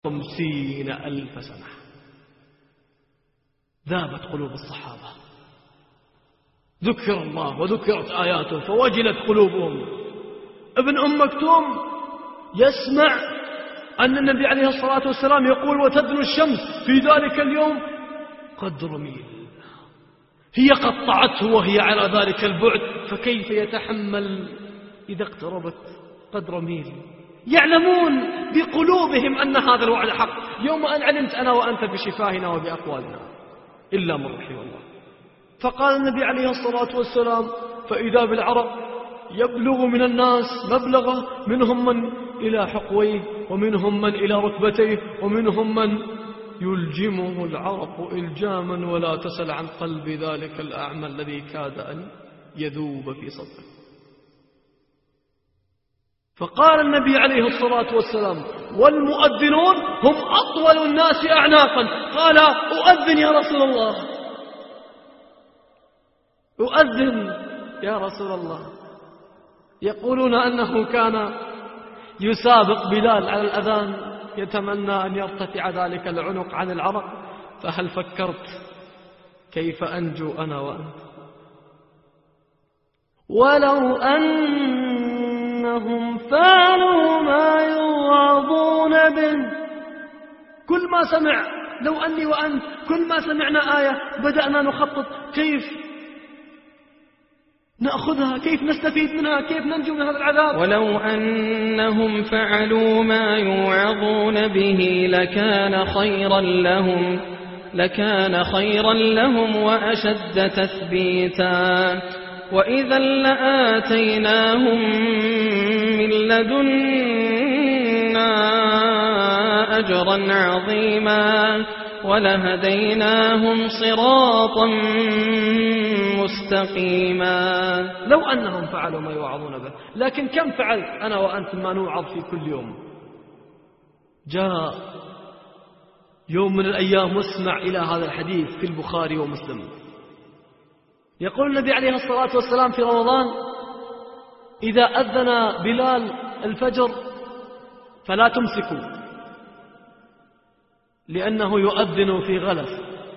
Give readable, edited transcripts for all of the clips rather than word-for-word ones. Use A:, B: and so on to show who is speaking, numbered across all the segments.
A: 50,000 سنة. ذابت قلوب الصحابة، ذكر الله وذكرت آياته فوجلت قلوبهم. ابن أم مكتوم يسمع أن النبي عليه الصلاة والسلام يقول: وتدنو الشمس في ذلك اليوم قدر ميل. هي قطعته وهي على ذلك البعد، فكيف يتحمل إذا اقتربت قدر ميل؟ يعلمون بقلوبهم أن هذا الوعد حق. يوم أن علمت أنا وأنت بشفاهنا وبأقوالنا إلا من رحم الله. فقال النبي عليه الصلاة والسلام: فإذا بالعرق يبلغ من الناس مبلغه، منهم من إلى حقويه، ومنهم من إلى ركبتيه، ومنهم من يلجمه العرق إلجاما ولا تسل عن قلب ذلك الأعمى الذي كاد أن يذوب في صدره. فقال النبي عليه الصلاة والسلام: والمؤذنون هم أطول الناس أعناقا. قال: أؤذن يا رسول الله، أؤذن يا رسول الله. يقولون أنه كان يسابق بلال على الأذان، يتمنى أن يرتفع ذلك العنق عن العرق. فهل فكرت كيف أنجو أنا وأنت؟ ولو أنهم فعلوا ما يوعظون به. كل ما سمع، لو أني وأنت كل ما سمعنا آية بدأنا نخطط كيف نأخذها، كيف نستفيد منها، كيف ننجو من هذا العذاب.
B: ولو أنهم فعلوا ما يوعظون به لكان خيرا لهم وأشد تثبيتا، وإذا لآتيناهم من لدنا أجرا عظيما ولهديناهم صراطا مستقيما.
A: لو أنهم فعلوا ما يوعظون به، لكن كم فعل أنا وأنت ما نوعظ في كل يوم؟ جاء يوم من الأيام واسمع إلى هذا الحديث في البخاري ومسلم. يقول النبي عليه الصلاة والسلام في رمضان: إذا أذن بلال الفجر فلا تمسكوا، لأنه يؤذن في غلس،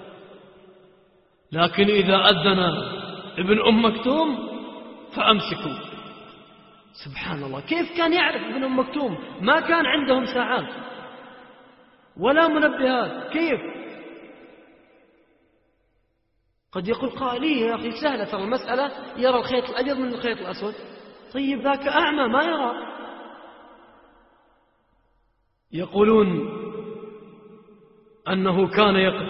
A: لكن إذا أذن ابن أم مكتوم فأمسكوا. سبحان الله، كيف كان يعرف ابن أم مكتوم؟ ما كان عندهم ساعات ولا منبهات. كيف؟ قد يقول قائلي: يا أخي سهلة ترى المسألة، يرى الخيط الأبيض من الخيط الأسود. طيب ذاك أعمى ما يرى. يقولون أنه كان يقف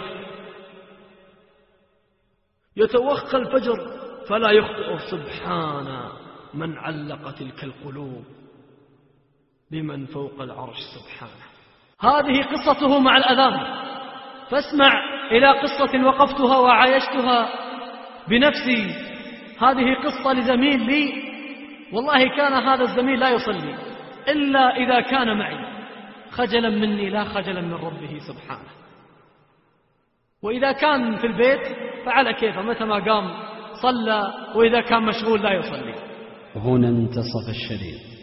A: يتوخى الفجر فلا يخطئ. سبحان من علق تلك القلوب بمن فوق العرش سبحانه. هذه قصته مع الأذان. فاسمع إلى قصة وقفتها وعايشتها بنفسي. هذه قصة لزميل لي، والله كان هذا الزميل لا يصلي إلا إذا كان معي، خجلا مني لا خجلا من ربه سبحانه. وإذا كان في البيت فعلى كيفه، متى ما قام صلى، وإذا كان مشغول لا يصلي.
C: وهنا انتصف الشريط.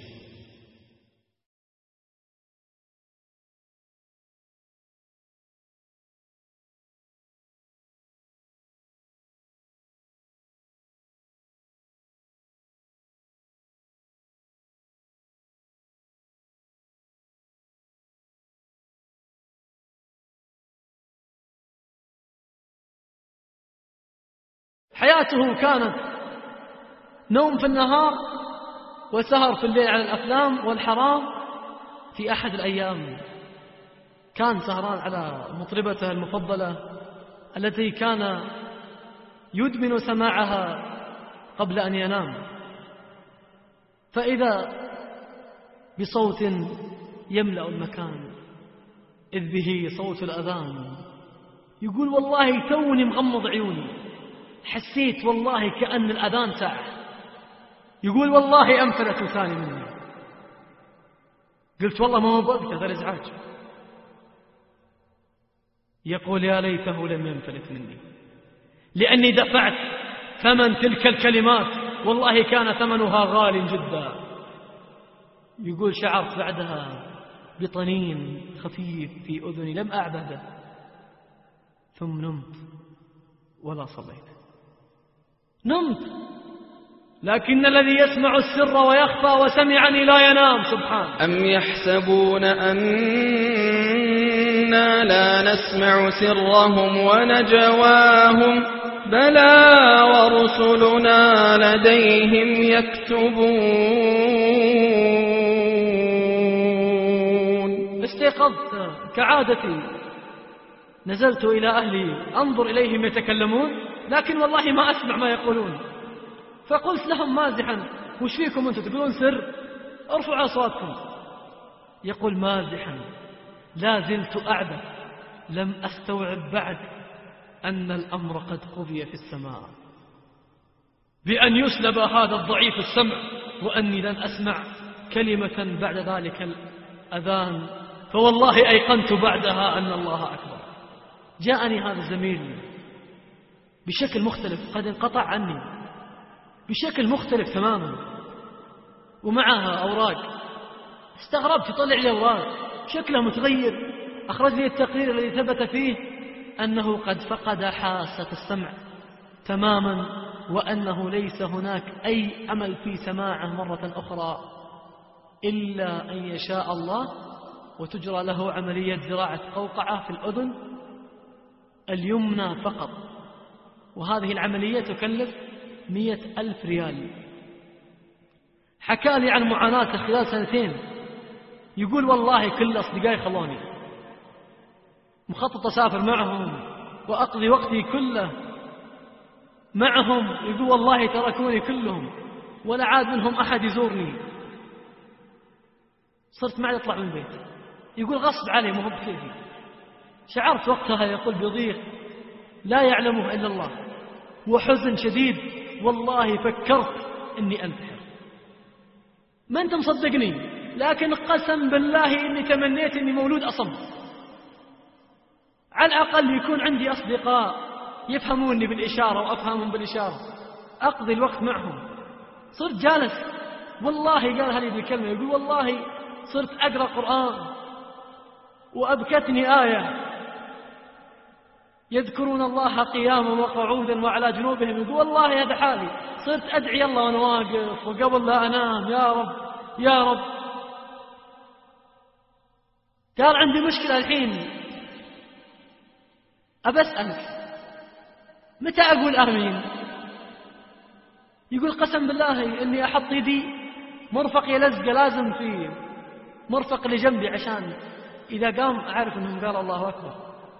A: حياته كانت نوم في النهار وسهر في الليل على الأفلام والحرام. في أحد الأيام كان سهران على مطربته المفضلة التي كان يدمن سماعها قبل أن ينام، فإذا بصوت يملأ المكان، إذ به صوت الأذان. يقول: والله توني مغمض عيوني، حسيت والله كأن الأذان ساعة. يقول: والله أنفلت ثاني مني. قلت: والله ما هو بك هذا الإزعاج. يقول: يا ليته لم ينفلت مني، لأني دفعت ثمن تلك الكلمات، والله كان ثمنها غال جدا. يقول: شعرت بعدها بطنين خفيف في أذني لم أعبده، ثم نمت ولا صليت. نمت، لكن الذي يسمع السر ويخفى وسمعني لا ينام سبحانه.
B: أم يحسبون أننا لا نسمع سرهم ونجواهم بلى ورسلنا لديهم يكتبون.
A: استيقظت كعادتي، نزلت إلى أهلي أنظر إليهم يتكلمون، لكن والله ما أسمع ما يقولون. فقلت لهم مازحا: وش فيكم أنتم تقولون سر؟ ارفعوا أصواتكم. يقول مازحا: لا زلت أعبث، لم أستوعب بعد أن الأمر قد قضي في السماء، بأن يسلب هذا الضعيف السمع، وأني لن أسمع كلمة بعد ذلك الأذان. فوالله أيقنت بعدها أن الله أكبر. جاءني هذا الزميل بشكل مختلف، قد انقطع عني بشكل مختلف تماما، ومعها أوراق. استغربت، طلع لي أوراق شكلها متغير. أخرج لي التقرير الذي ثبت فيه أنه قد فقد حاسة السمع تماما، وأنه ليس هناك أي أمل في سماعه مرة أخرى إلا أن يشاء الله، وتجرى له عملية زراعة قوقعة في الأذن اليمنى فقط، وهذه العملية تكلف 100,000 ريال. حكى لي عن معاناته خلال 2 يقول والله كل أصدقائي خلوني، مخطط أسافر معهم وأقضي وقتي كله معهم. يقول والله تركوني كلهم ولا عاد منهم أحد يزورني، صرت ما عاد أطلع من البيت. يقول غصب علي مو بكيفي. شعرت وقتها يقول بضيق لا يعلمه إلا الله وحزن شديد، والله فكرت إني أنتحر. ما أنت مصدقني، لكن قسم بالله إني تمنيت إني مولود أصم، على الأقل يكون عندي أصدقاء يفهموني بالإشارة وأفهمهم بالإشارة، أقضي الوقت معهم. صرت جالس، والله قال هذه الكلمة، يقول والله صرت أقرأ قرآن وأبكتني آية يذكرون الله قياما وقعودا وعلى جنوبهم. يقول والله هذا حالي، صرت أدعي الله وأنا واقف وقبل لا أنام: يا رب يا رب. قال عندي مشكلة الحين، أبسألك متى أقول آمين؟ يقول قسم بالله إني أحط يدي مرفق يلزق لازم في مرفق اللي جنبي عشان إذا قام أعرف أنهم قال الله أكبر.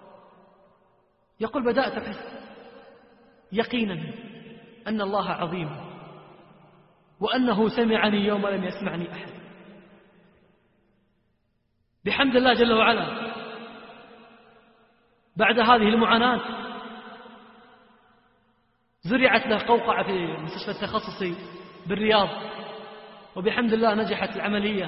A: يقول بدأت أحس يقينا أن الله عظيم، وأنه سمعني يوم لم يسمعني أحد. بحمد الله جل وعلا بعد هذه المعاناة زرعت له قوقعة في المستشفى التخصصي بالرياض، وبحمد الله نجحت العملية.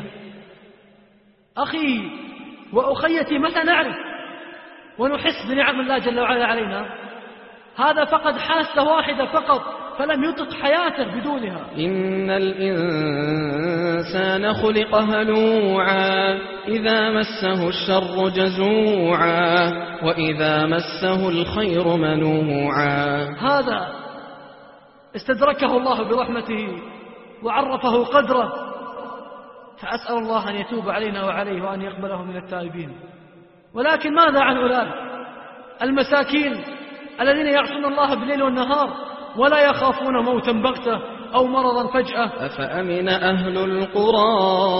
A: أخي وأخيتي، متى نعرف ونحس بنعم الله جل وعلا علينا؟ هذا فقد حاسة واحدة فقط، فلم يطق حياته بدونها.
B: إن الإنسان خلق هلوعا إذا مسه الشر جزوعا وإذا مسه الخير منوعا.
A: هذا استدركه الله برحمته وعرفه قدره، فأسأل الله أن يتوب علينا وعليه وأن يقبله من التائبين. ولكن ماذا عن أولئك المساكين الذين يعصون الله بالليل والنهار ولا يخافون موتا بغتة أو مرضا فجأة؟
B: أفأمن أهل القرى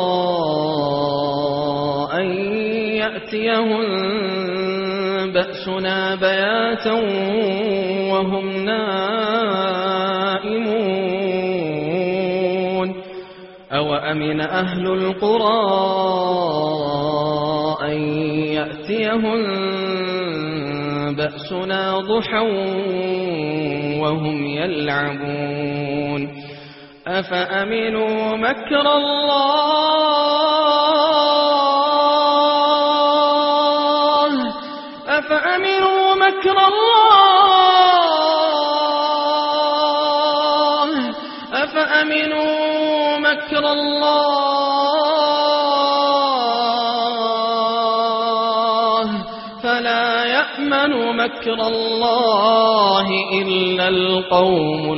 B: أن يأتيهم بأسنا بياتا وهم نائمون أوأمن أهل القرى أن يأتيهم بأسنا ضحى وهم يلعبون أفأمنوا مكر الله أفأمنوا مكر الله أفأمنوا مكر الله فلا يأمن مكر الله إلا القوم